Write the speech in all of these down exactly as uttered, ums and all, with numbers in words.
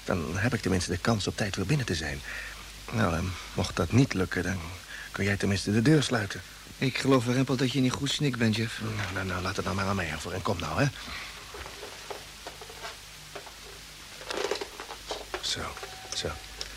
Dan heb ik tenminste de kans op tijd weer binnen te zijn. Nou, en mocht dat niet lukken, dan kun jij tenminste de deur sluiten. Ik geloof Rempel dat je niet goed snik bent, Jeff. Nou, nou, nou, laat het nou maar aan mij over. En kom nou, hè. Zo, zo.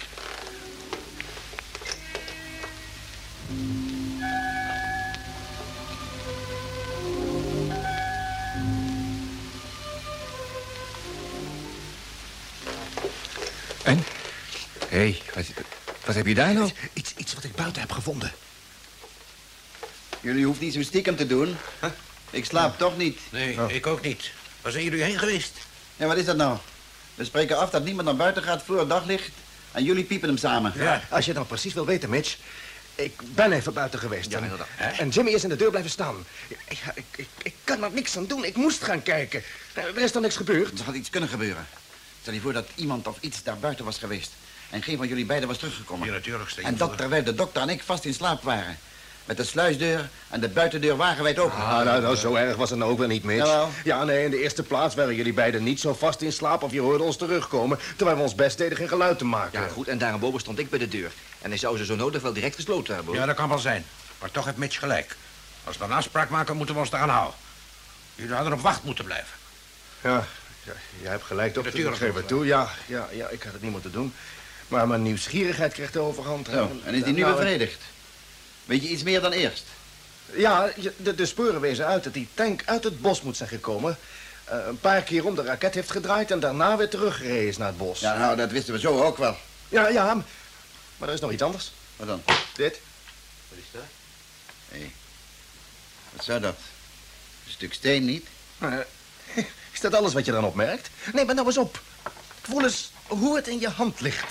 En? Hé, hey, wat, wat heb je daar nou? Iets, iets wat ik buiten heb gevonden. Jullie hoeven niet zo stiekem te doen. Huh? Ik slaap ja. toch niet. Nee, oh. ik ook niet. Waar zijn jullie heen geweest? Ja, wat is dat nou? We spreken af dat niemand naar buiten gaat voor het daglicht. En jullie piepen hem samen. Ja, als je het nou precies wil weten, Mitch. Ik ben even buiten geweest. Ja, inderdaad. En Jimmy is in de deur blijven staan. Ja, ik, ik, ik kan er niks aan doen. Ik moest gaan kijken. Er is toch niks gebeurd? Er had iets kunnen gebeuren. Stel je voor dat iemand of iets daar buiten was geweest. En geen van jullie beiden was teruggekomen. Ja, natuurlijk. En dat terwijl de dokter en ik vast in slaap waren. Met de sluisdeur en de buitendeur wagenwijd open. Ah, nou, nou, zo erg was het nou ook wel niet, Mitch. Jawel. Ja, nee, in de eerste plaats waren jullie beiden niet zo vast in slaap of je hoorde ons terugkomen, terwijl we ons best deden geen geluid te maken. Ja, goed, en daarboven stond ik bij de deur. En hij zou ze zo nodig wel direct gesloten hebben. Ja, dat kan wel zijn. Maar toch heeft Mitch gelijk. Als we een afspraak maken, moeten we ons eraan houden. Jullie hadden op wacht moeten blijven. Ja, ja jij hebt gelijk, toch? Natuurlijk. Ik geef het toe. Ja, ja, ja, ik had het niet moeten doen. Maar mijn nieuwsgierigheid kreeg de overhand. Zo, en is die nu nou, bevredigd? Weet je iets meer dan eerst? Ja, de, de sporen wezen uit dat die tank uit het bos moet zijn gekomen. Uh, een paar keer om de raket heeft gedraaid en daarna weer teruggereden is naar het bos. Ja, nou, dat wisten we zo ook wel. Ja, ja, maar er is nog iets anders. Wat dan? Dit. Wat is dat? Hé, hey. Wat zou dat? Een stuk steen niet? Uh, is dat alles wat je dan opmerkt? Nee, maar nou eens op. Voel eens hoe het in je hand ligt.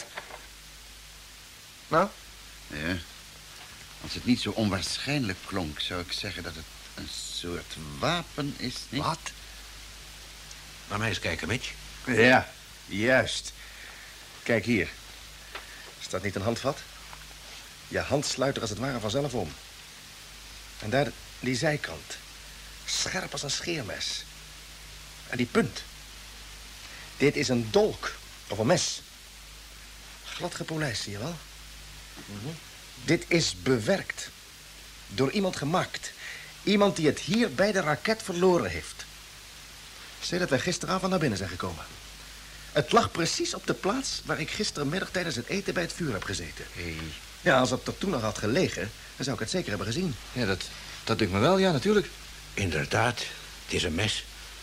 Nou? Ja. Als het niet zo onwaarschijnlijk klonk, zou ik zeggen dat het een soort wapen is, niet? Wat? Laat mij eens kijken, Mitch. Ja, juist. Kijk hier. Is dat niet een handvat? Je hand sluit er als het ware vanzelf om. En daar die zijkant. Scherp als een scheermes. En die punt. Dit is een dolk. Of een mes. Glad gepolijst, zie je wel? Mm-hmm. Dit is bewerkt. Door iemand gemaakt. Iemand die het hier bij de raket verloren heeft. Zie dat wij gisteravond naar binnen zijn gekomen. Het lag precies op de plaats waar ik gistermiddag tijdens het eten bij het vuur heb gezeten. Hey. Ja, als het er toen nog had gelegen, dan zou ik het zeker hebben gezien. Ja, dat, dat denkt me wel, ja, natuurlijk. Inderdaad, het is een mes.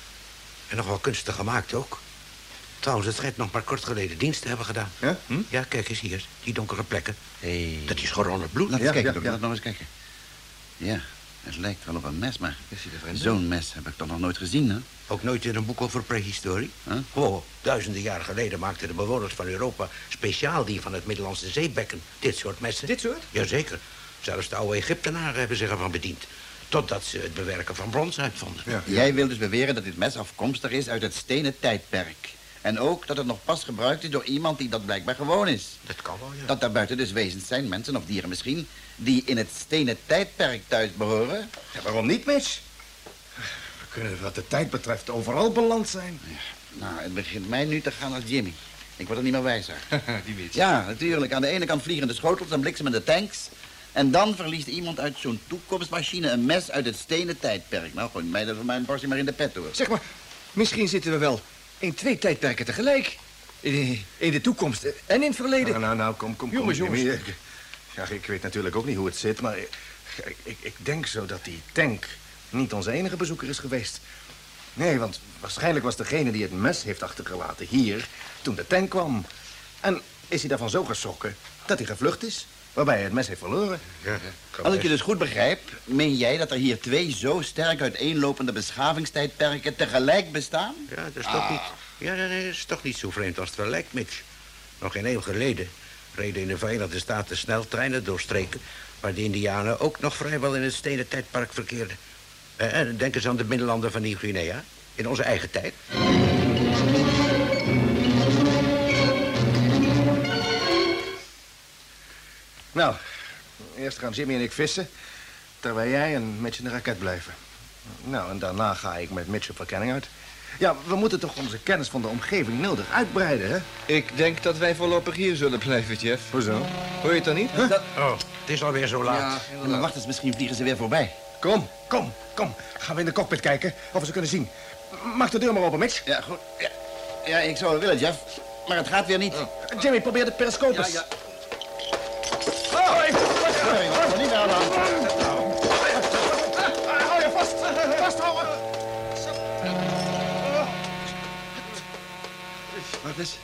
En nogal kunstig gemaakt ook. Trouwens, het schijnt nog maar kort geleden dienst te hebben gedaan. Ja? Hm? Ja, kijk eens hier, die donkere plekken. Hey. Dat is gewoon het bloed. Laat eens Ja, kijken, ja, dokter. ja. Laat nog eens kijken. Ja, het lijkt wel op een mes, maar Is hij er vreemd? zo'n mes heb ik toch nog nooit gezien, hè? Ook nooit in een boek over prehistorie? Huh? Oh, duizenden jaren geleden maakten de bewoners van Europa speciaal die van het Middellandse zeebekken dit soort messen. Dit soort? Jazeker. Zelfs de oude Egyptenaren hebben zich ervan bediend. Totdat ze het bewerken van brons uitvonden. Ja. Jij wil dus beweren dat dit mes afkomstig is uit het stenen tijdperk. En ook dat het nog pas gebruikt is door iemand die dat blijkbaar gewoon is. Dat kan wel, ja. Dat daarbuiten dus wezens zijn, mensen of dieren misschien, die in het stenen tijdperk thuis behoren. Ja, waarom niet, Mitch? We kunnen wat de tijd betreft overal beland zijn. Nou, het begint mij nu te gaan als Jimmy. Ik word er niet meer wijzer. Die weet je. Ja, natuurlijk. Aan de ene kant vliegende schotels en bliksemende tanks. En dan verliest iemand uit zo'n toekomstmachine een mes uit het stenen tijdperk. Nou, gooi mij dat voor mijn borstje maar in de pet, hoor. Zeg maar, misschien zitten we wel in twee tijdperken tegelijk. In, in de toekomst en in het verleden. Nou, nou, nou, kom, kom, kom. Jongens, Jimmy. jongens. Ik- Ja, ik weet natuurlijk ook niet hoe het zit, maar ik, ik, ik denk zo dat die tank niet onze enige bezoeker is geweest. Nee, want waarschijnlijk was degene die het mes heeft achtergelaten hier toen de tank kwam. En is hij daarvan zo geschrokken dat hij gevlucht is, waarbij hij het mes heeft verloren. Ja, kan Als ik je best. dus goed begrijp, meen jij dat er hier twee zo sterk uiteenlopende beschavingstijdperken tegelijk bestaan? Ja, dat is toch niet... Ja, nee, nee, dat is toch niet zo vreemd als het wel lijkt, Mitch. Nog geen eeuw geleden reden in de Verenigde Staten sneltreinen door streken waar de Indianen ook nog vrijwel in het stenen tijdperk verkeerden. Eh, en denk eens aan de binnenlanden van Nieuw-Guinea, in onze eigen tijd. Nou, eerst gaan Jimmy en ik vissen, terwijl jij en Mitch in de raket blijven. Nou, en daarna ga ik met Mitch op verkenning uit. Ja, we moeten toch onze kennis van de omgeving nodig uitbreiden, hè? Ik denk dat wij voorlopig hier zullen blijven, Jeff. Hoezo? Hoor je het dan niet? Huh? Dat... Oh, het is alweer zo laat. Ja, ja, maar wacht eens, misschien vliegen ze weer voorbij. Kom, kom, kom. Gaan we in de cockpit kijken of we ze kunnen zien. Maak de deur maar open, Mitch. Ja, goed. Ja, ja ik zou wel willen, Jeff. Maar het gaat weer niet. Oh. Jimmy, probeer de periscoop eens. Ja, ja. Oh, hey. Sorry, ik wil niet meer aan de hand. Hou je vast. Vasthouden. Wat is?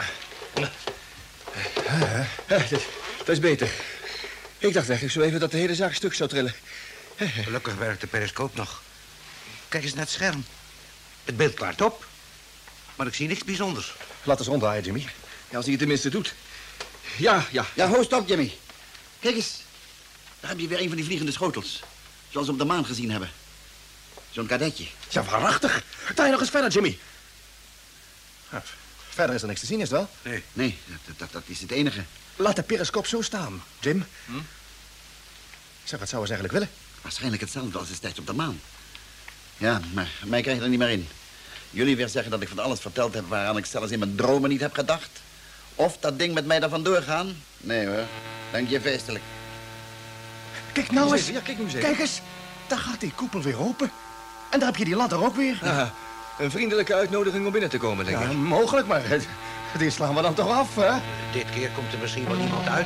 Dat is beter. Ik dacht eigenlijk zo even dat de hele zaak stuk zou trillen. Gelukkig werkt de periscoop nog. Kijk eens naar het scherm. Het beeld klaart op. Maar ik zie niks bijzonders. Laat eens ronddraaien, Jimmy. Ja, als hij het tenminste doet. Ja, ja. Ja, ho, stop, Jimmy. Kijk eens. Daar heb je weer een van die vliegende schotels. Zoals we op de maan gezien hebben. Zo'n kadetje. Ja, waarachtig. Draai nog eens verder, Jimmy. Ja, verder is er niks te zien, is het wel? Nee. Nee, dat, dat, dat is het enige. Laat de periscoop zo staan, Jim. Hm? Zeg, wat zouden ze eigenlijk willen? Waarschijnlijk hetzelfde als destijds op de maan. Ja, maar mij krijg je er niet meer in. Jullie weer zeggen dat ik van alles verteld heb waaraan ik zelfs in mijn dromen niet heb gedacht. Of dat ding met mij daar vandoor gaan. Nee hoor, dank je feestelijk. Kijk nou eens. Ja, kijk nu eens even. Kijk eens. Daar gaat die koepel weer open. En daar heb je die ladder ook weer. Ah, een vriendelijke uitnodiging om binnen te komen, denk Ja, ik. mogelijk, maar het- die slaan we dan toch af, hè? Dit keer komt er misschien wel iemand uit.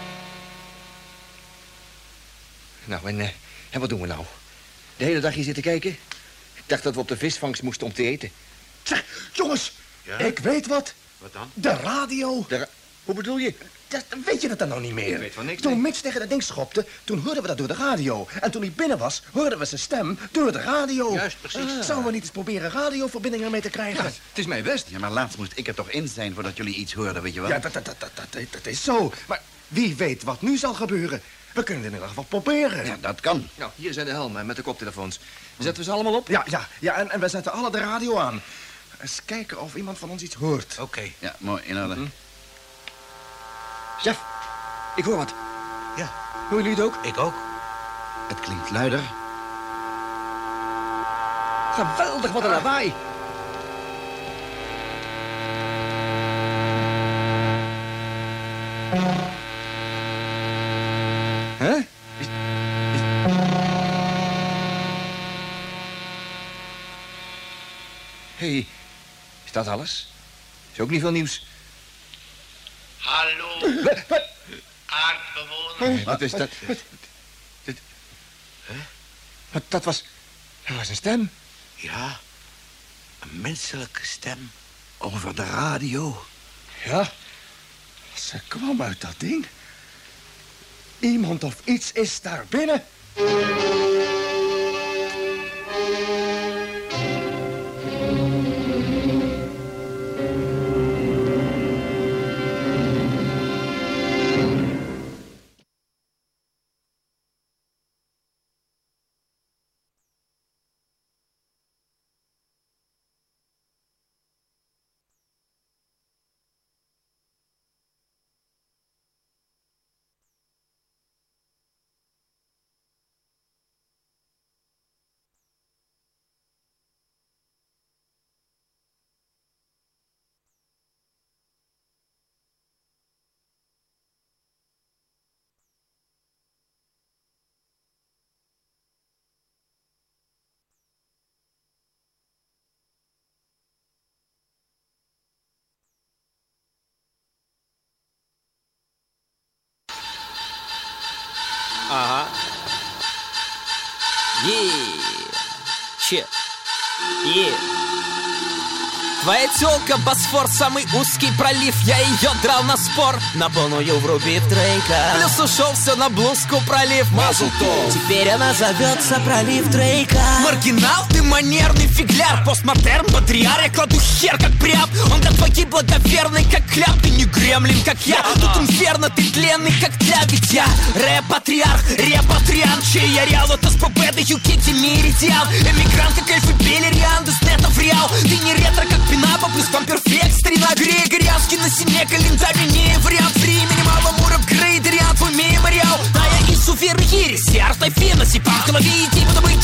Nou, en, eh, en wat doen we nou? De hele dag hier zitten kijken? Ik dacht dat we op de visvangst moesten om te eten. Zeg, jongens. Ja? Ik weet wat. Wat dan? De radio. De ra- Hoe bedoel je? Dat, weet je dat dan nou niet meer? Ik weet van niks, Toen nee. Mitch tegen dat ding schopte, toen hoorden we dat door de radio. En toen hij binnen was, hoorden we zijn stem door de radio. Juist, precies. Ah. Zouden we niet eens proberen radioverbindingen mee te Ja, krijgen? het is mijn best. Ja, maar laatst moest ik er toch in zijn voordat jullie iets hoorden, weet je wel? Ja, dat, dat, dat, dat, dat, dat is zo. Maar wie weet wat nu zal gebeuren? We kunnen het in ieder geval proberen. Ja, dat kan. Nou, hier zijn de helmen met de koptelefoons. Zetten we ze allemaal op? Ja, ja, ja en, en we zetten alle de radio aan. Eens kijken of iemand van ons iets hoort. Oké. Ja, mooi, in orde. Chef, ik hoor wat. Ja, Horen jullie het ook? ik ook. Het klinkt luider. Geweldig, wat een lawaai. Hè? Is, is... Hey, is dat alles? Is ook niet veel nieuws. Hallo, Wat? Wat? aardbewoner. Wat is dat? Dit... Wat, dat was... Dat was een stem. Ja, een menselijke stem. Over de radio. Ja, ze kwam uit dat ding. Iemand of iets is daar binnen. Ага. Е. Че? Е. Твоя тёлка Босфор, самый узкий пролив. Я её драл на спор, на полную врубив Дрейка. Плюс ушел все на блузку пролив Мазл-тов. Теперь она зовется пролив Дрейка. Маргинал, ты манерный фигляр. Постмодерн, патриар, я кладу хер как прям. Он для твоей благоверный как кляп. Ты не гремлин, как я. Тут инферно, ты тленный, как тля. Ведь я рэп-патриарх, репатриант. Чей я реал, от СПБ до Юкити Меридиан. Эмигрант, как эльфы Белериан. Из нета в реал. Ты не ретро, как Пинапа, плюс вам перфект. Старина Григорянский на стене календарь. Не вариант времени, мало муров грейдериан. Твой мемориал. Да я ису веры ересь. Артай фена, сипам в голове. Иди, буду быть омега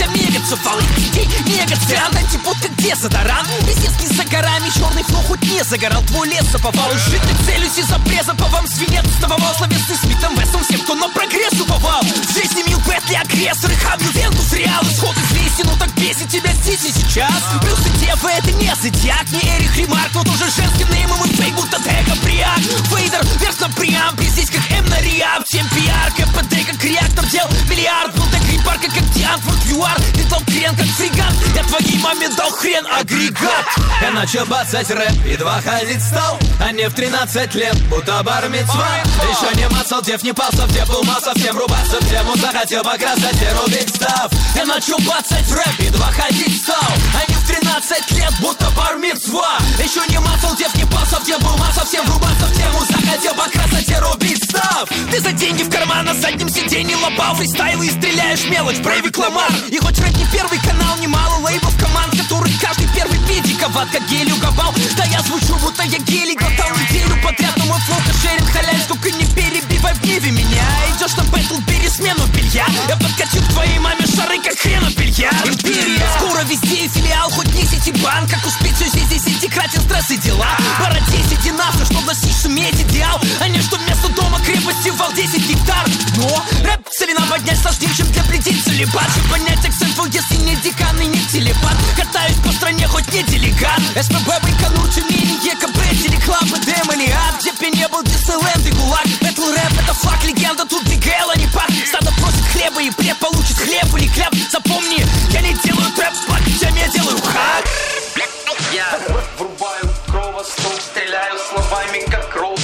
Убийца, валы детей, негациант, антипод как дезодорант. Пиздец не за горами, черный фло хоть не загорал. Твой лес заповал, жить целюсь из-за преза. По вам свинец, ставовал словесный Смитом Вестом. Всем, кто на прогресс уповал. В жизни мил Бетли агрессор, и хабил Вентус реал. Исход известен, но так бесит тебя здесь и сейчас. Плюс ты дева, это не зодиак, не Эрих Ремарк, но тоже женским неймом и фейк, будто Тега Приак. Вейдер, верх на преампе, здесь как М на Риап. Всем пиар, КПД как реактор, дел миллиард. Был так репарка, как Дианфорд ЮАР. Ты дал крен, как фрегат. Я твоей маме дал хрен агрегат. Я начал бацать рэп, едва ходить стал. А не в тринадцать лет, будто бар-мицва. Еще не мацал дев, не пался, где был мал совсем рубаться в тему. Захотел покрасать и рубить став. Я начал бацать рэп, едва ходить стал. А не в тринадцать лет, будто бар-мицва. Еще не мацал дев, не пался, где был мал совсем рубаться в тему. Захотел покрасать и рубить став. Ты за деньги в карман на заднем сиденье лопал фристайлы и стреляешь мелочь, Брейвик Ламар. И хоть рэп не первый канал, немало лейблов команд, которых каждый первый педиковат, как гель уговал. Да я звучу, будто я гелий глотал неделю подряд. Но мой флоу кошерен халяль, только не перебивай в гневе меня. Идешь на бэтл, бери смену белья. Я подкачу к твоей маме шары, как хрена белья. Империя, скоро везде филиал, хоть не сетибанк. Как успеть все здесь, здесь десятикратен стресс и дела. Пора десять и нахуй, что достичь суметь идеал. А не что вместо дома крепости вал десять гектар. Но рэп целина поднять сложнее, чем для предельца целебат. Чтобы понять акцент, если не декан и не телепат. Катаюсь по стране, хоть не делегат. СПБ, Байконур, Тюмень, ЕКБ, Телеклаб, ЭДМ или ад. Где б не был Диснейленд и ГУЛАГ. Бэтл рэп, это флаг, легенда, тут БГЛ, а не пак. Стадо просит хлеба и пред получит хлеб или кляп. Запомни, я не делаю трэп, пак, тем я делаю хак. Я врубаю кровостол, стреляю словами, как ролл.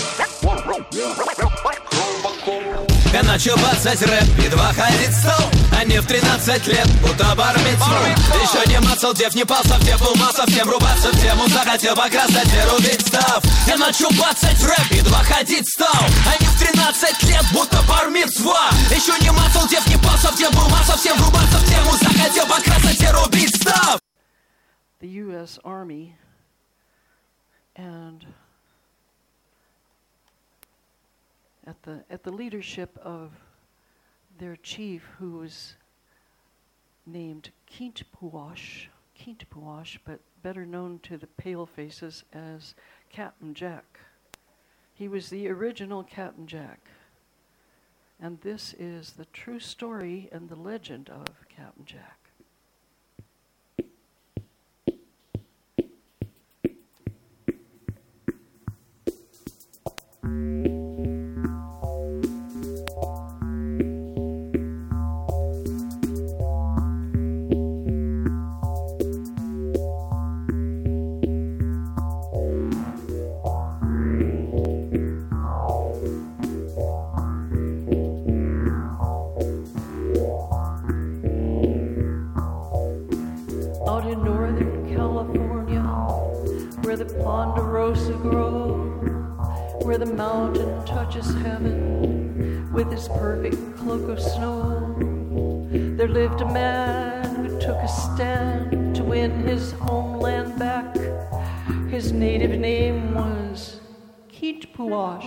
Я начал бацать рэп, едва ходить стал. А не в тринадцать лет, будто бар-мицва. Еще не мацал дев, не пался, где был мал совсем рубаться в тему. Захотел покрасать и рубить став. Я начал бацать рэп, едва ходить стал. А не в тринадцать лет, будто бар-мицва. Еще не мацал дев, не пался, где был мал совсем рубаться в тему. Захотел покрасать и рубить став. The U S Army and at the at the leadership of their chief, who was named Keentpuash, Keentpuash, but better known to the Palefaces as Captain Jack. He was the original Captain Jack. And this is the true story and the legend of Captain Jack. Ponderosa Grove, where the mountain touches heaven with its perfect cloak of snow, there lived a man who took a stand to win his homeland back. His native name was Keentpuash,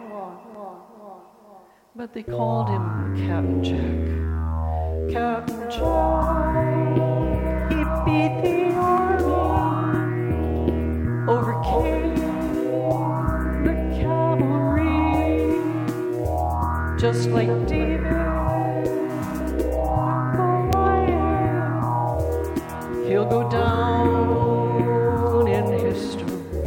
but they called him Captain Jack. Captain Jack, he beat the army, overcame the cavalry, just like David, Goliath. He'll go down in history.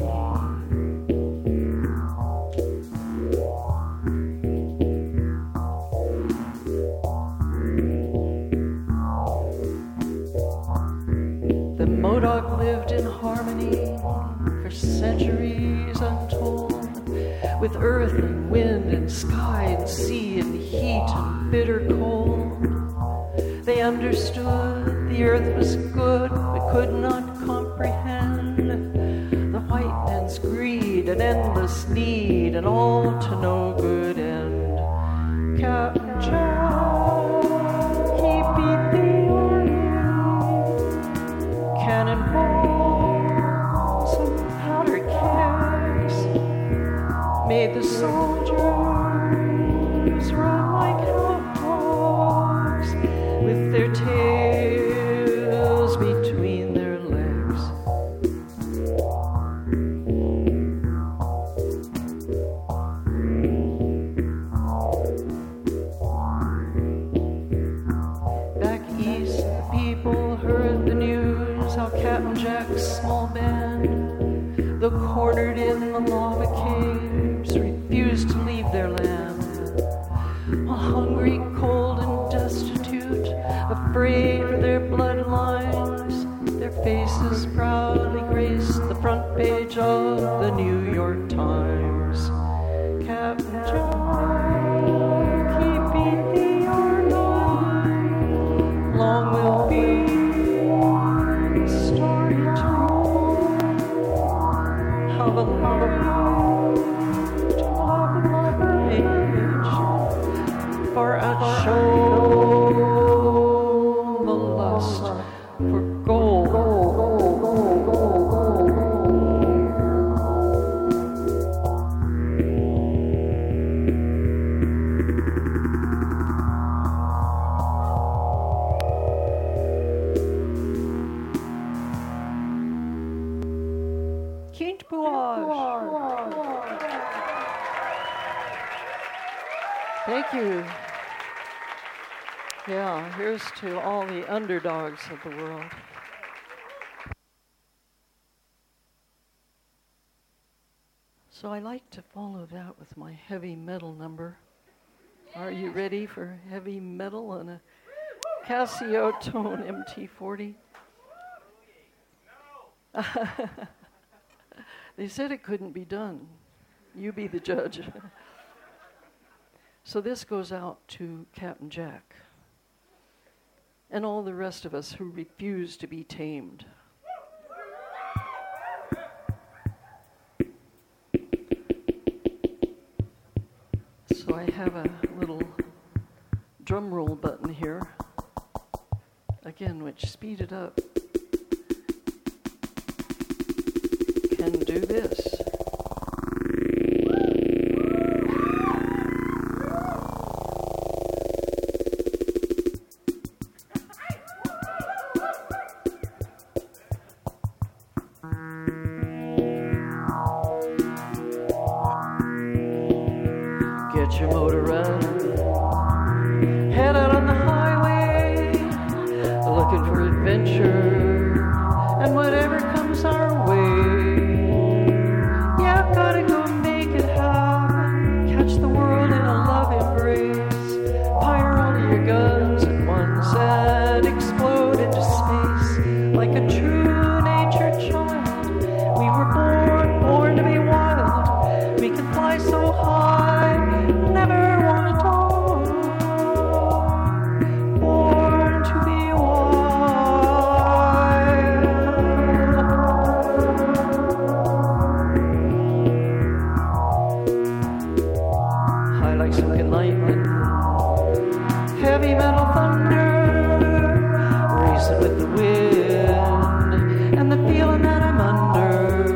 The Modoc lived in harmony for centuries untold, with earth and wind and sky and sea and heat and bitter cold. They understood the earth was good, but could not comprehend the white man's greed and endless need, and all to no good end. Captain Jack, he beat the army, cannonballs and powder kegs made the soldiers run like hot dogs with their tails in the lava caves refuse to leave their land. While hungry, cold, and destitute, afraid for their bloodlines, their faces proudly grace the front page of the New York Times. Captain Jack, he beat the Argonne. Long will be the story told of a love to love courage, for a show the lust for gold. Thank you. Yeah, here's to all the underdogs of the world. So I like to follow that with my heavy metal number. Are you ready for heavy metal on a Casio Tone M T forty? They said it couldn't be done. You be the judge. So this goes out to Captain Jack and all the rest of us who refuse to be tamed. So I have a little drum roll button here, again, which speed it up can do this. Get your motor running, head out on the highway, looking for adventure and whatever comes our way. Yeah, gotta go make it happen, catch the world in a love embrace, fire all of your guns at once and explode into space like a true nature child. We were born, born to be wild. We can fly so high, never want to die. Born to be wild. I like smoking lightning, heavy metal thunder, racing with the wind, and the feeling that I'm under.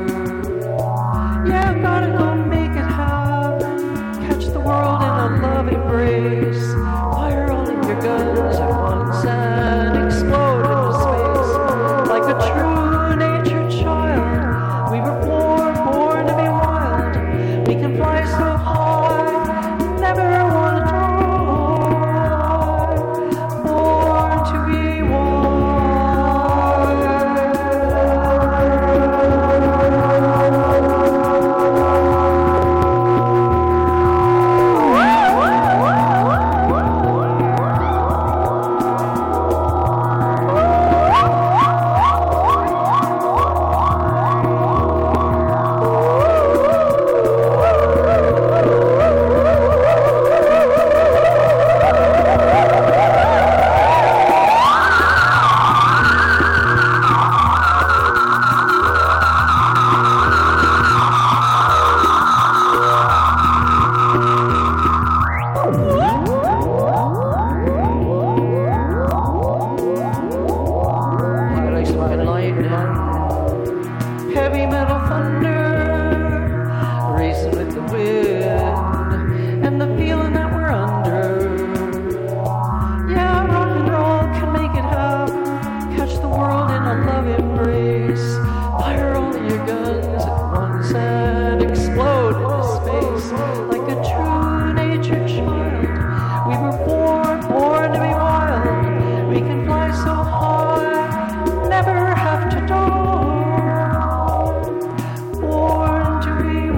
Yeah, I've gotta go make it happen, catch the world in a love embrace, fire all of your guns at once and explode into space like a true nature child. We were born, born to be wild. We can fly so high, never want to die. Born to be heavy metal thunder, racing with the wind, and the feeling that we're under. Yeah, rock and roll can make it happen, catch the world in a love embrace, fire all of your guns at once and explode into space like a true nature child. We were born, born to be wild. We can fly so high, never have to die. Born to be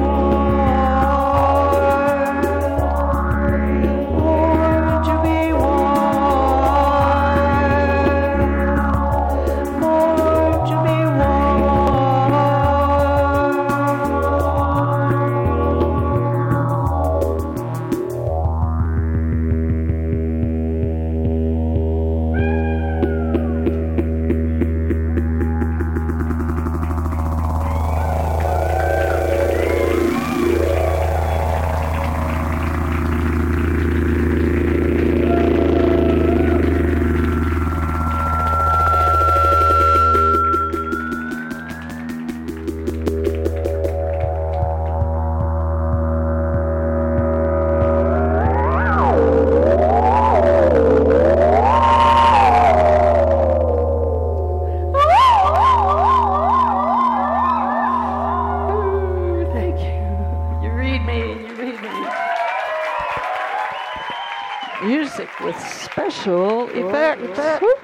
Music with special effects.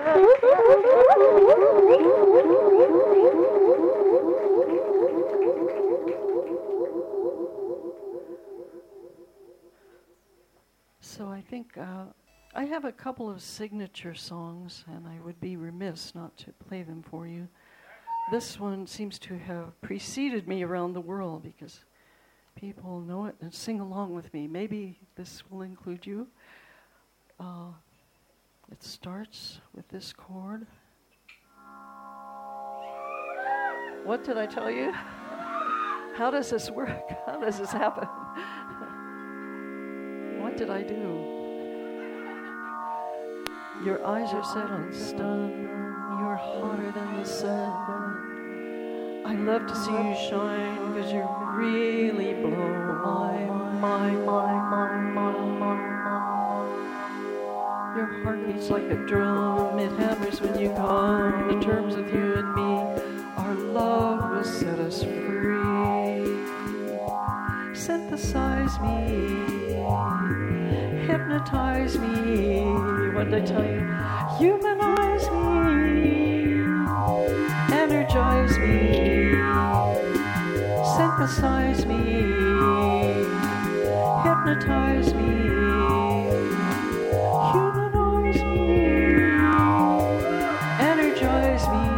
So I think uh, I have a couple of signature songs, and I would be remiss not to play them for you. This one seems to have preceded me around the world because people know it and sing along with me. Maybe this will include you. Uh, it starts with this chord. What did I tell you? How does this work? How does this happen? What did I do? Your eyes are set on stun. You're hotter than the sun. I love to see you shine because you really blow my mind, my mind, my mind. Your heart beats like a drum. It hammers when you come to terms with you and me. Our love will set us free. Synthesize me. Hypnotize me. What did I tell you? Humanize me. Energize me. Synthesize me. Hypnotize me. Humanize me. Energize me.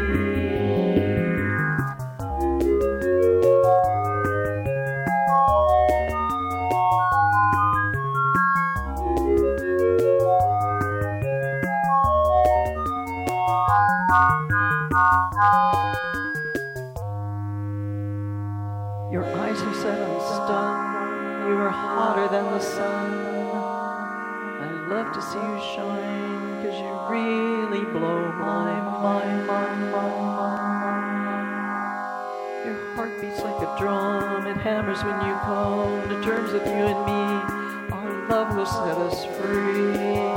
Your eyes are set on stun. You are hotter than the sun. I love to see you shine, cause you really blow my mind, mind, mind, mind. Your heart beats like a drum. It hammers when you come to terms with you and me. Our love will set us free.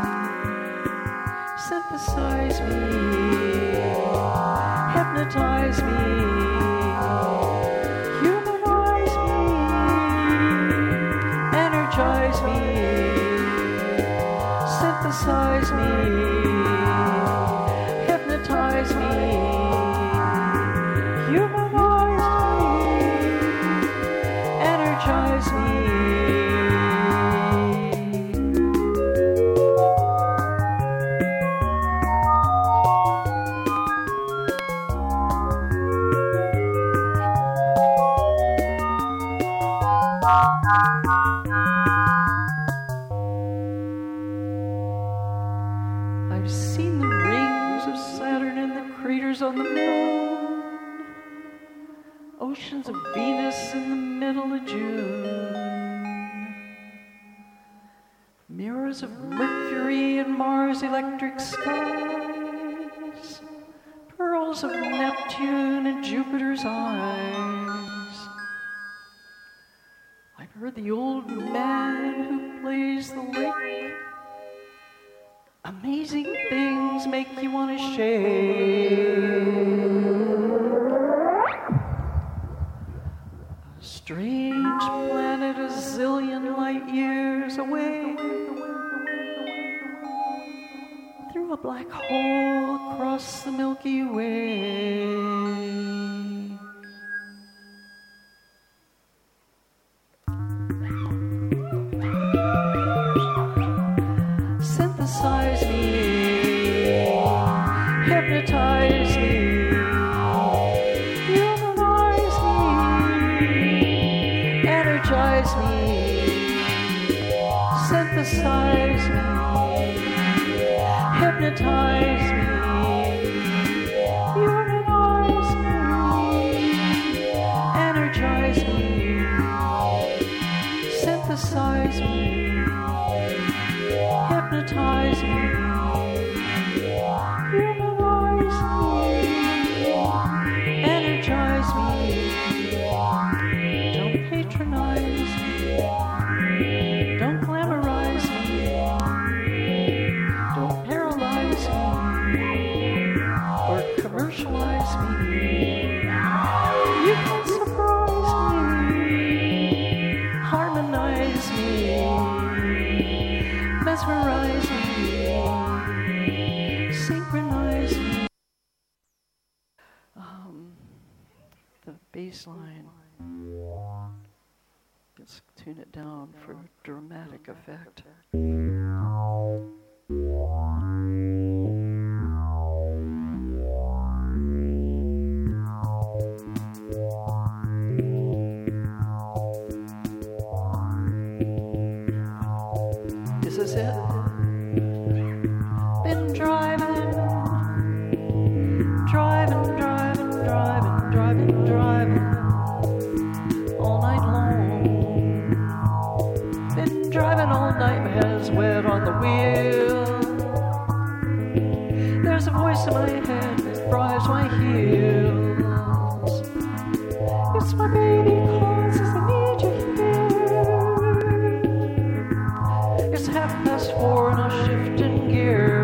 Synthesize me. Hypnotize me. Energize me, synthesize me, hypnotize me, humanize me, energize me. I've seen the rings of Saturn and the craters on the moon, oceans of Venus in the middle of June, mirrors of Mercury and Mars' electric skies, pearls of Neptune and Jupiter's eyes. I've heard the old man who plays the lake. Amazing things make you want to shake. A strange planet a zillion light years away, through a black hole across the Milky Way. Synthesize me, hypnotize me, humanize me, energize me, synthesize me, hypnotize me, humanize me, energize me, synthesize me. Hypnotize me, humanize me, energize me. Don't patronize me, don't glamorize me, don't paralyze me, or commercialize me. You can surprise me, harmonize me. tune it down for dramatic effect. This is it. Been driving, driving, driving, driving, driving, driving all night long. Been driving all night, my head is wet on the wheel. There's a voice in my head that drives my heels. It's my baby calling, says I need you here. It's half past four and I'll shift in gear.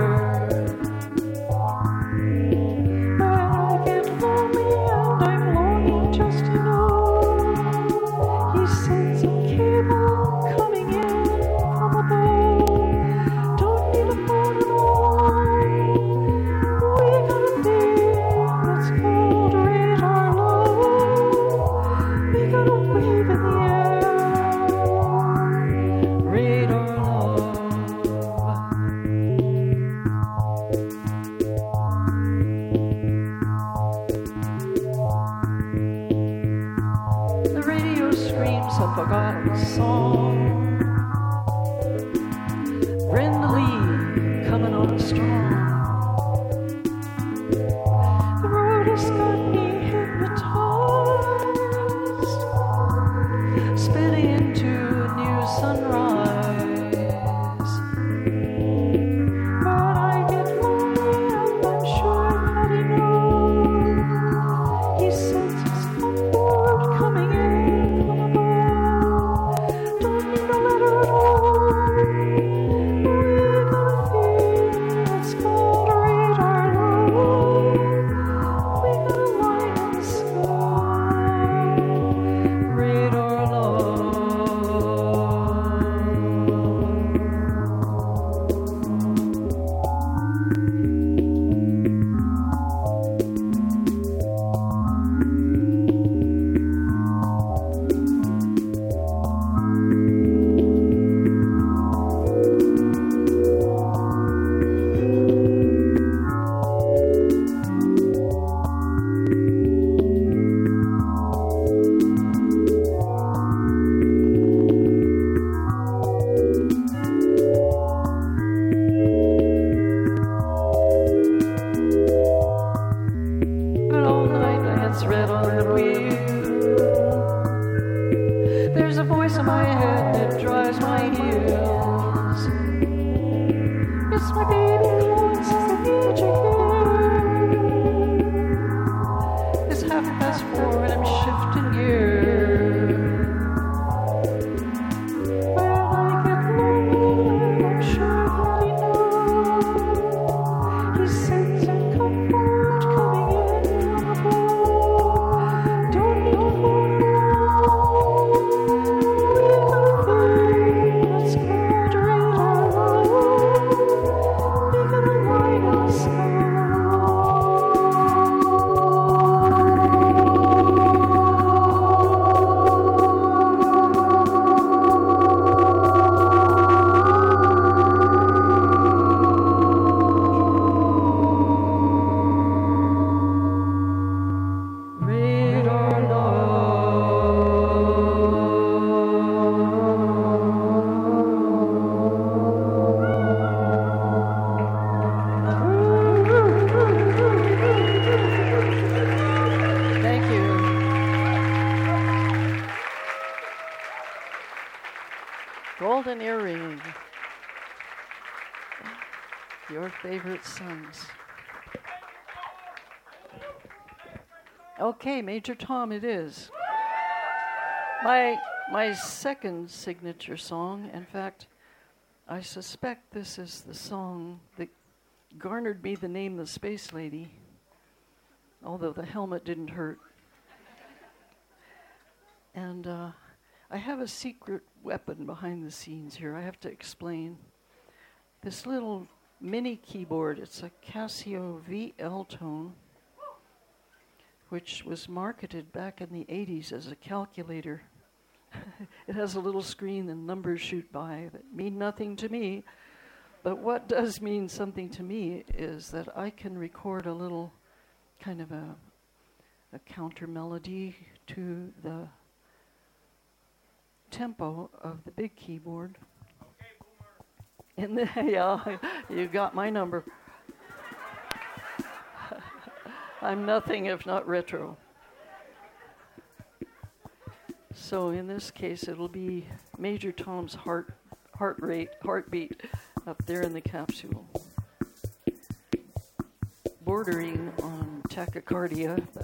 Golden Earring. Your favorite songs. Okay, Major Tom it is. My my second signature song, in fact, I suspect this is the song that garnered me the name the Space Lady, although the helmet didn't hurt. And uh, I have a secret weapon behind the scenes here. I have to explain. This little mini keyboard, it's a Casio V L Tone, which was marketed back in the eighties as a calculator. it has a little screen and numbers shoot by that mean nothing to me. But what does mean something to me is that I can record a little kind of a, a counter melody to the tempo of the big keyboard. Okay, Boomer. And the, yeah, you got my number. I'm nothing if not retro. So in this case, it'll be Major Tom's heart, heart rate, heartbeat up there in the capsule, bordering on tachycardia, but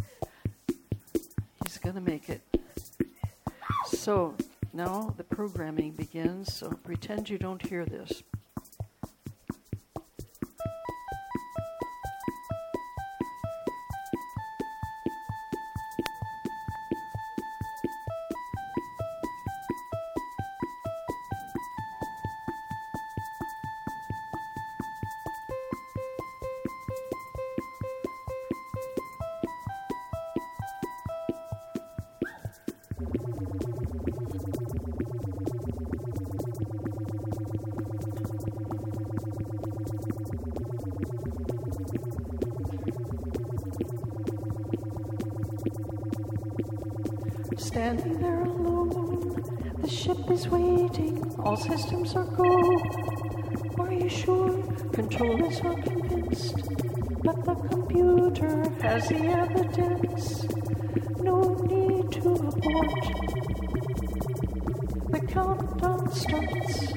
he's gonna make it. So now the programming begins. So pretend you don't hear this. Standing there alone, the ship is waiting, all systems are go. Are you sure? Controllers are convinced, but the computer has the evidence. No need to abort. The countdown starts.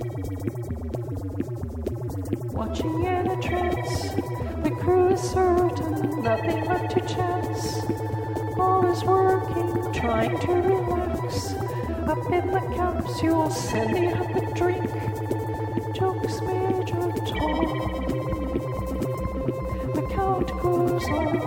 Watching in a trance, the crew is certain, nothing left to chance. All is working, trying to relax. Up in the capsule, sending up a drink. Jokes Major Tom. The count goes on.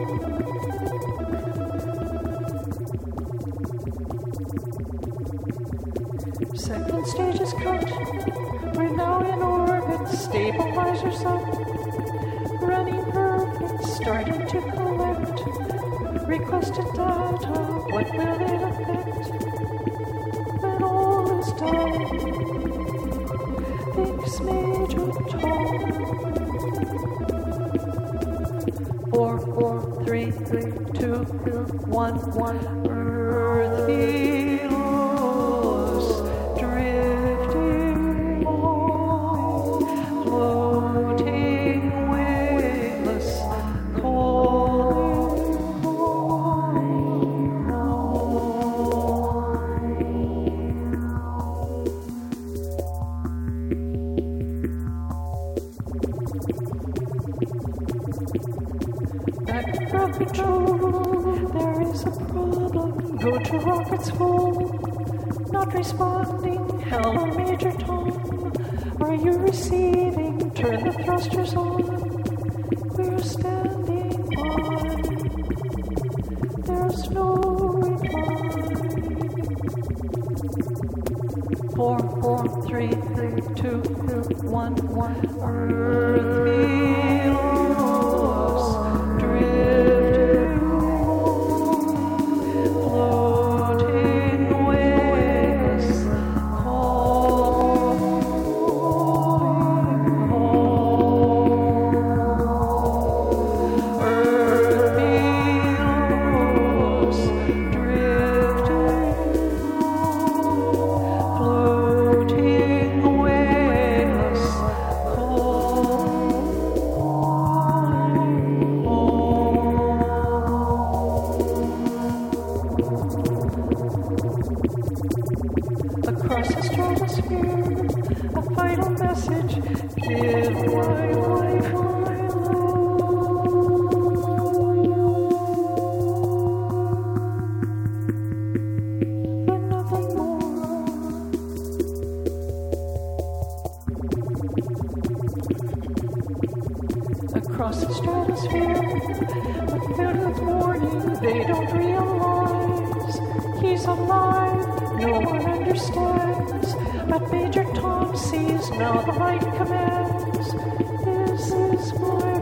Second stage is cut. We're now in orbit, stabilizers up. Running perfect, starting to collect. Requested data, what will it affect? When all is done, thinks Major Tom. Four, four, three, three, two, two, one, one. Earth below, drifting on, floating weightless, cold. Control, there is a problem. Go to rockets full. Not responding. Hello, Major Tom. Are you receiving? Turn the thrusters on. We're standing by. There's no reply. Four, four, three, three, two, two, one, one. Earth below. Drifting, floating waves, calling home. Earth below, drifting, floating waves, calling. Across the stratosphere, a final message. Give my life my love, but nothing more. Across the stratosphere, but filled with warning, they don't realize he's alive. No one understands, but Major Tom sees now the light commands. This is my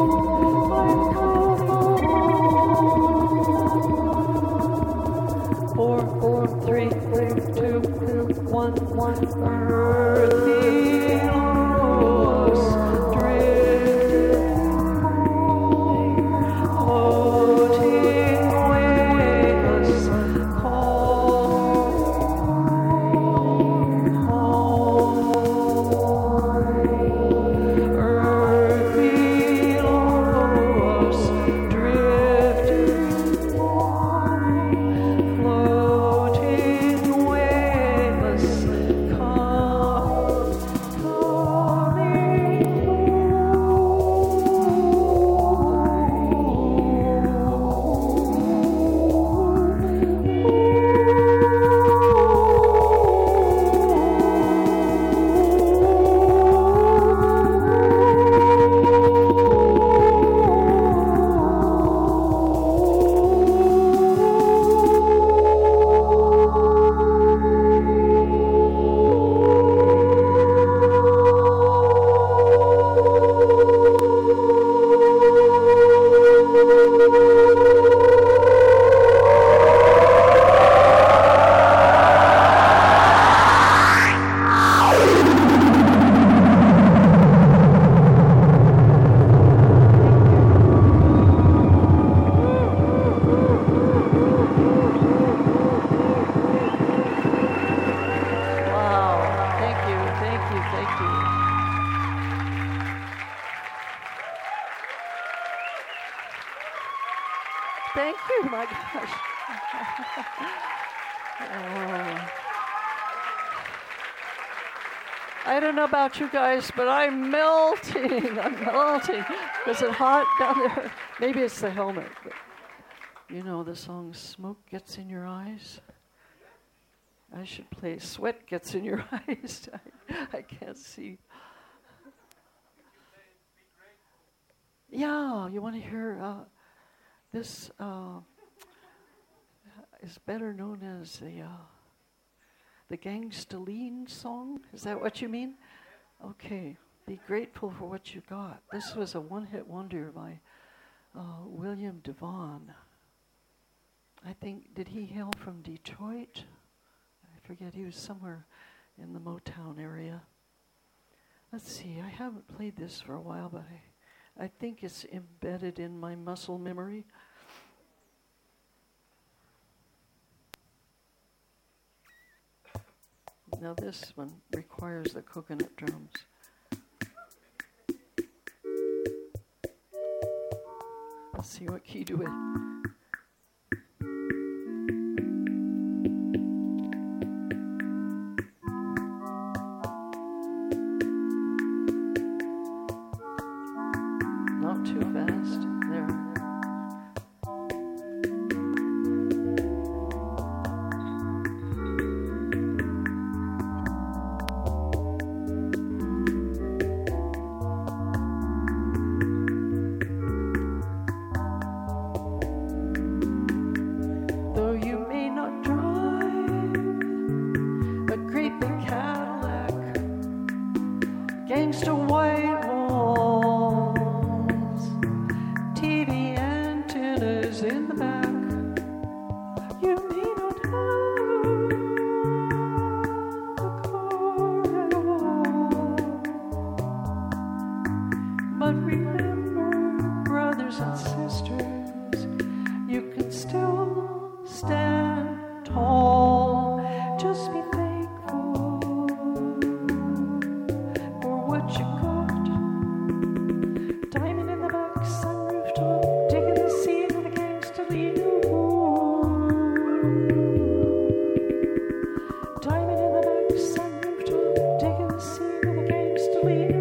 home. I'm come along. four, four, three, two, one, one. Earthy lows drift, floating waves call home. Earthy lows drifting, floating waves come, coming Wow. Thank you, thank you, thank you. Thank you, my gosh. Oh. I don't know about you guys, but I'm melting. I'm melting. Is it hot down there? Maybe it's the helmet. But you know the song Smoke Gets in Your Eyes? I should play Sweat Gets in Your Eyes. I, I can't see. Yeah, you want to hear uh, this uh, is better known as the uh, the Gangsta-leen song. Is that what you mean? Okay. Be grateful for what you got. This was a one-hit wonder by uh, William Devon. I think, did he hail from Detroit? I forget, he was somewhere in the Motown area. Let's see, I haven't played this for a while, but I, I think it's embedded in my muscle memory. Now this one requires the coconut drums. Let's see what key do it. Not too fast. There. Though you may not drive a great big Cadillac, gangsta white walls, T V antennas in the back, you may not have a car at all. But remember, brothers and sisters, you can still stand tall. Just be thankful for what you got. Diamond in the back, sunroof top, digging the scene of the gangsta lead. Diamond in the back, sunroof top, digging the scene of the gangsta lead.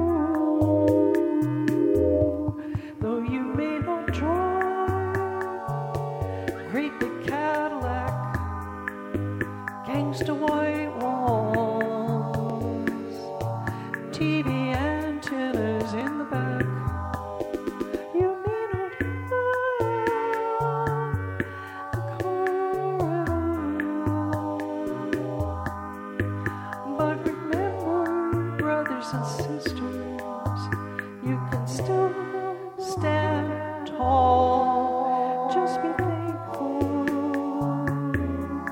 Though you may not drive great big Cadillac, gangsta white walls, T V antennas in the back, you may not have a car at all. But remember, brothers and sisters, you can still stand tall. Just be thankful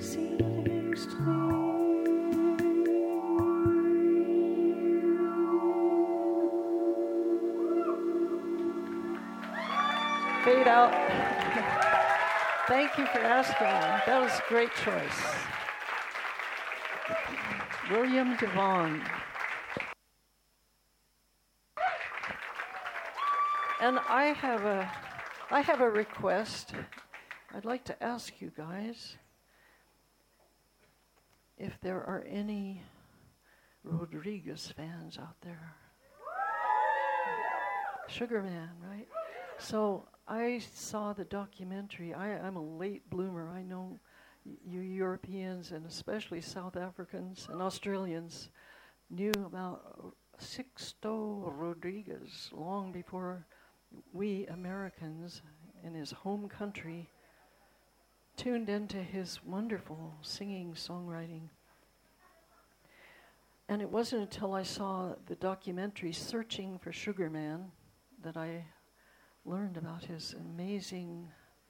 ceased me. Fade out. Thank you for asking. That was a great choice. William Devon. And I have a I have a request. I'd like to ask you guys if there are any Rodriguez fans out there. Sugar Man, right? So I saw the documentary. I, I'm a late bloomer. I know y- you Europeans and especially South Africans and Australians knew about Sixto Rodriguez long before we Americans in his home country tuned into his wonderful singing, songwriting. And it wasn't until I saw the documentary Searching for Sugar Man that I learned about his amazing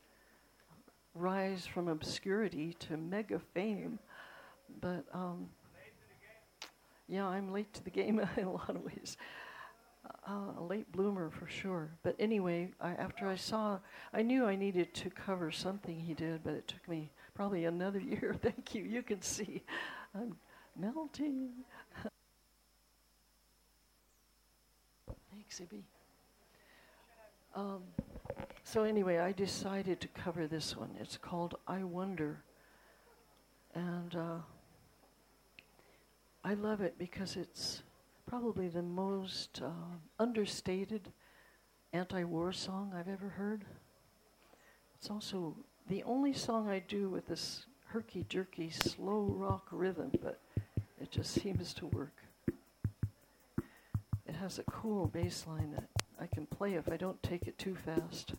rise from obscurity to mega fame. But um, yeah, I'm late to the game in a lot of ways. Uh, a late bloomer for sure. But anyway, I, after I saw, I knew I needed to cover something he did, but it took me probably another year. Thank you. You can see I'm melting. Thanks, Ibby. Um, so anyway, I decided to cover this one. It's called I Wonder. And uh, I love it because it's probably the most uh, understated anti-war song I've ever heard. It's also the only song I do with this herky-jerky slow rock rhythm, but it just seems to work. It has a cool bass line that I can play if I don't take it too fast.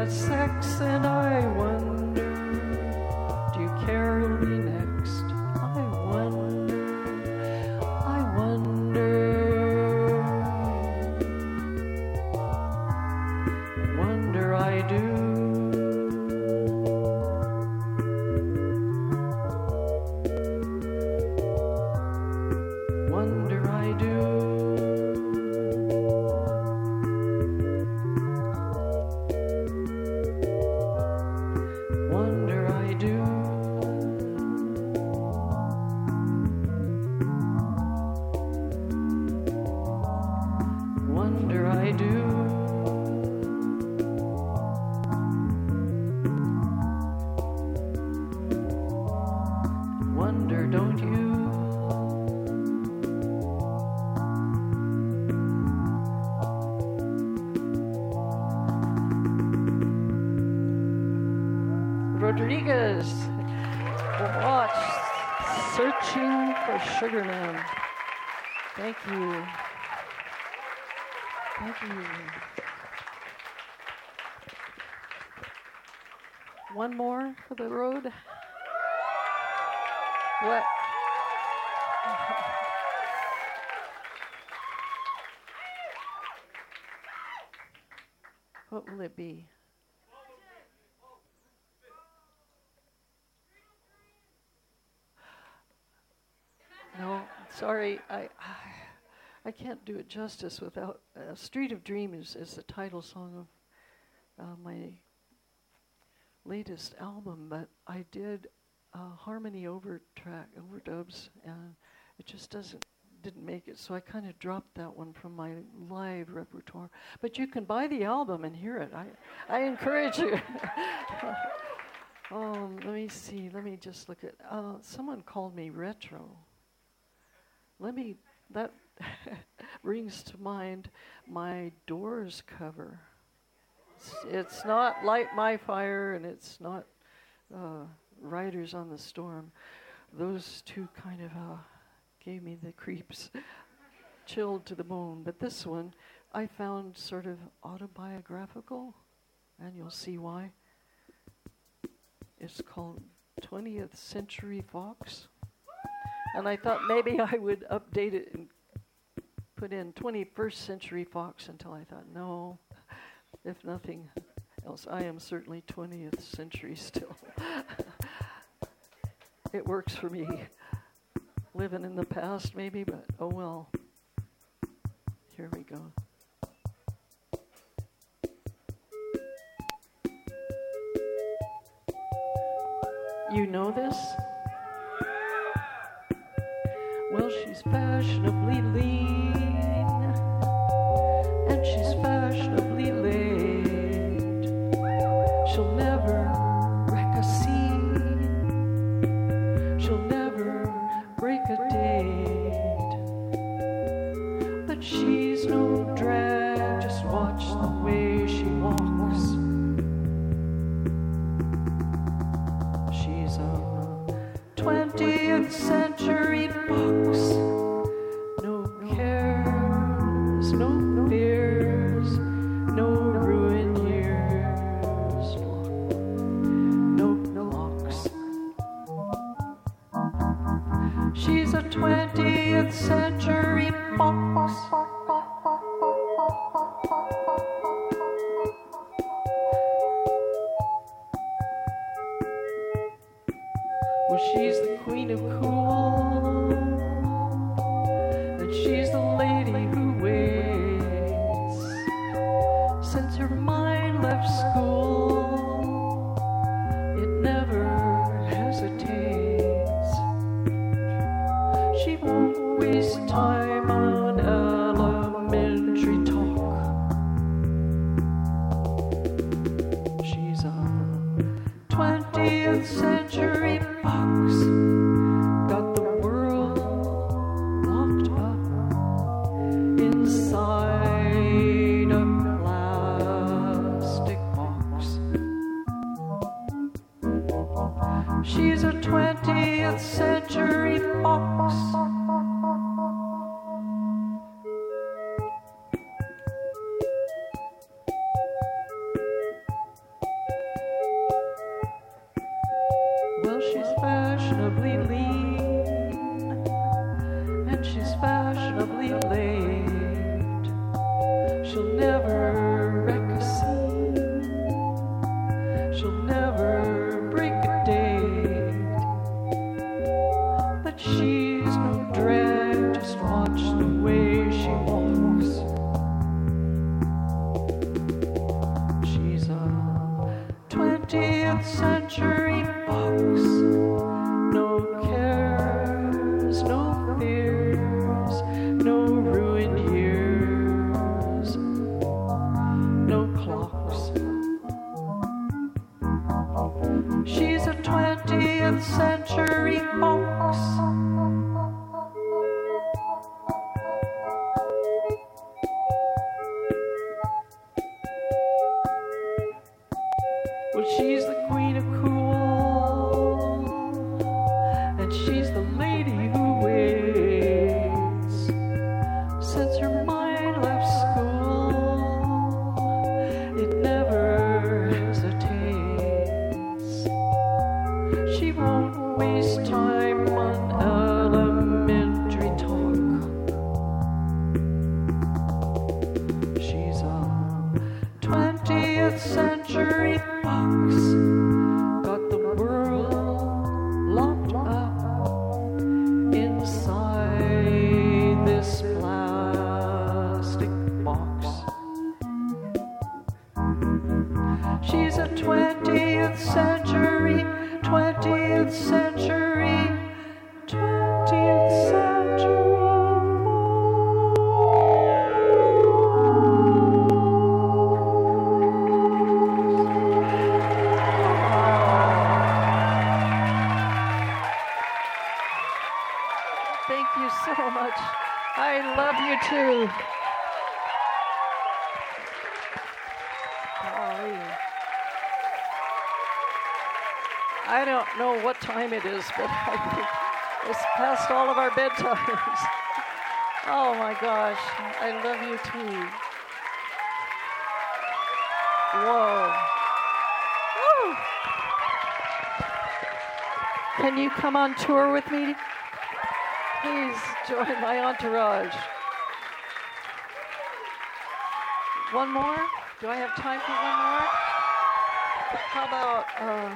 had sex and I wonder, do you care who'll be next? I wonder, I wonder, wonder I do. Wonder I do. Wonder I do. Wonder I do. Wonder, don't you? Rodriguez, watch Searching for Sugar Man. Thank you. Thank you. One more for the road. What? What will it be? No, sorry, I, I I can't do it justice without uh, Street of Dreams is the title song of uh, my latest album, but I did uh, harmony over track overdubs, and it just doesn't didn't make it, so I kind of dropped that one from my live repertoire. But you can buy the album and hear it. I I encourage you. um, let me see. Let me just look at. Uh, someone called me retro. Let me, that brings to mind my Doors cover. It's, it's not Light My Fire and it's not uh, Riders on the Storm. Those two kind of uh, gave me the creeps, chilled to the bone. But this one I found sort of autobiographical, and you'll see why. It's called twentieth Century Fox. And I thought maybe I would update it and put in twenty-first Century Fox until I thought, no, if nothing else, I am certainly twentieth century still. It works for me. Living in the past maybe, but oh well. Here we go. You know this? Well, she's fashionably lean, and she's fashionably late. She'll never wreck a scene, she'll never break a date. But she's no drag, just watch the way she walks. She's a twentieth century fox. No cares, no fears, no ruined years, no locks. She's a twentieth century fox. Well, she's the queen of cool, and she's the lady who waits. Since her mind left school, it never hesitates. She won't waste time on elementary talk. She's a twentieth century fox, got the world locked up inside a plastic box. She's a twentieth century fox. twentieth century box. No cares, no fears, no ruined years, no clocks. She's a twentieth century box. Well, she's the queen of cool, and she's the lady who waits. Since her mind left school, it never hesitates. She won't waste time on elementary talk. She's a twentieth century box, got the world locked up inside this plastic box. She's a twentieth century, twentieth century, twentieth century. Thank you so much. I love you too. Golly. I don't know what time it is, but I think it's past all of our bedtimes. Oh my gosh, I love you too. Whoa. Woo. Can you come on tour with me? Please join my entourage. One more? Do I have time for one more? How about, uh,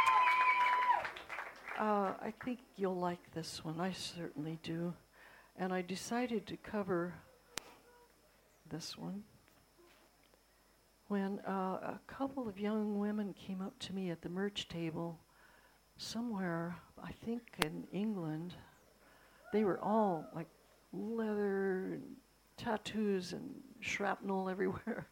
uh, I think you'll like this one. I certainly do. And I decided to cover this one when uh, a couple of young women came up to me at the merch table somewhere, I think in England. They were all like leather and tattoos and shrapnel everywhere.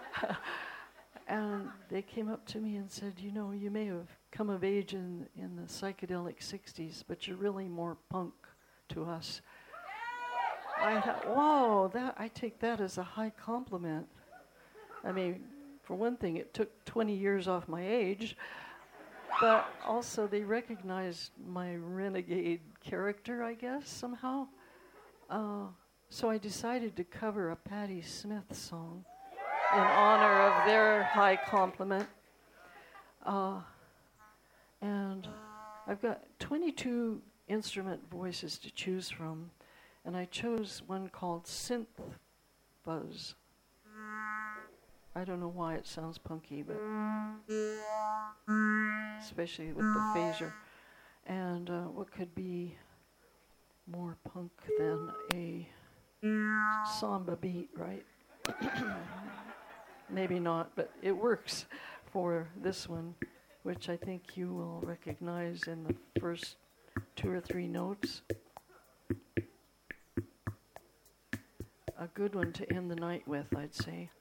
And they came up to me and said, you know, you may have come of age in, in the psychedelic sixties, but you're really more punk to us. I thought, whoa, that, I take that as a high compliment. I mean, for one thing, it took twenty years off my age. But also they recognized my renegade character, I guess, somehow. Uh, so I decided to cover a Patti Smith song in honor of their high compliment. Uh, and I've got twenty-two instrument voices to choose from, and I chose one called Synth Fuzz. I don't know why it sounds punky, but especially with the phaser. And uh, what could be more punk than a samba beat, right? Maybe not, but it works for this one, which I think you will recognize in the first two or three notes. A good one to end the night with, I'd say.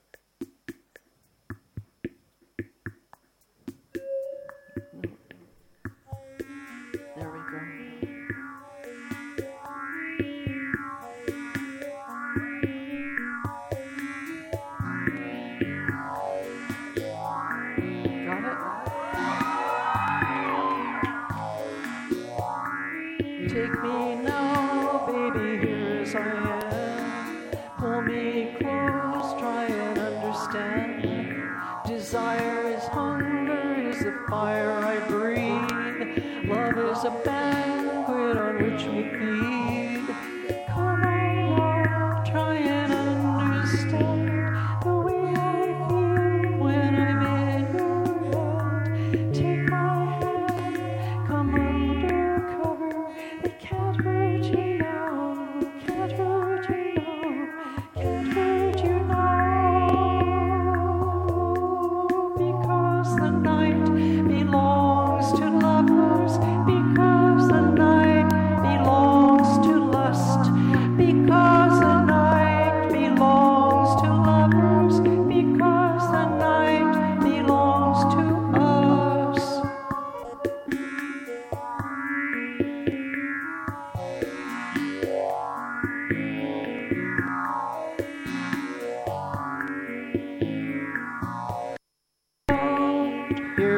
There we go. Got it? Take me now, baby, here as I am. Pull me close, try and understand. Desire is hunger, is the fire I breathe. Love is a banquet on which we feed. Come on, love, try and understand the way I feel when I'm in your hand. Take my hand, come under cover. It can't hurt you now, can't hurt you now, can't hurt you now. Because the night belongs Here